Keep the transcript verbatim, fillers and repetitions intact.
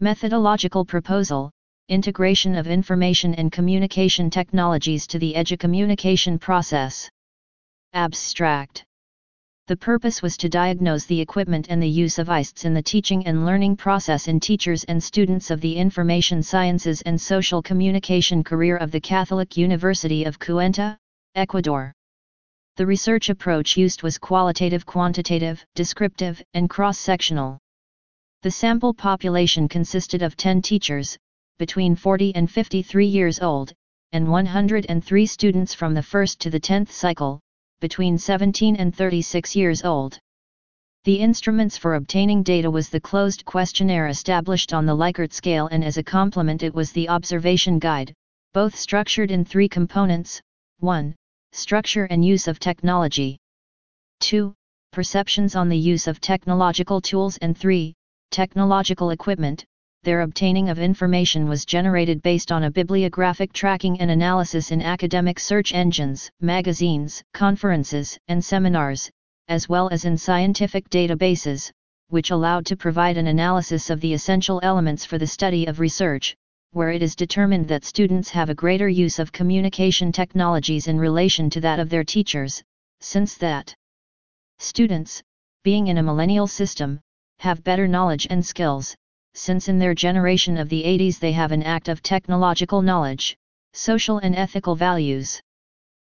Methodological proposal: integration of information and communication technologies to the educommunication process. Abstract. The purpose was to diagnose the equipment and the use of I C Ts in the teaching and learning process in teachers and students of the Information Sciences and Social Communication career of the Catholic University of Cuenca, Ecuador. The research approach used was qualitative, quantitative, descriptive, and cross-sectional. The sample population consisted of ten teachers, between forty and fifty-three years old, and one hundred three students from the first to the tenth cycle, between seventeen and thirty-six years old. The instruments for obtaining data was the closed questionnaire established on the Likert scale, and as a complement it was the observation guide, both structured in three components: one. Structure and use of technology. two. Perceptions on the use of technological tools, and three. Technological equipment. Their obtaining of information was generated based on a bibliographic tracking and analysis in academic search engines, magazines, conferences, and seminars, as well as in scientific databases, which allowed to provide an analysis of the essential elements for the study of research, where it is determined that students have a greater use of communication technologies in relation to that of their teachers, since that students, being in a millennial system, have better knowledge and skills, since in their generation of the eighties they have an active technological knowledge, social and ethical values.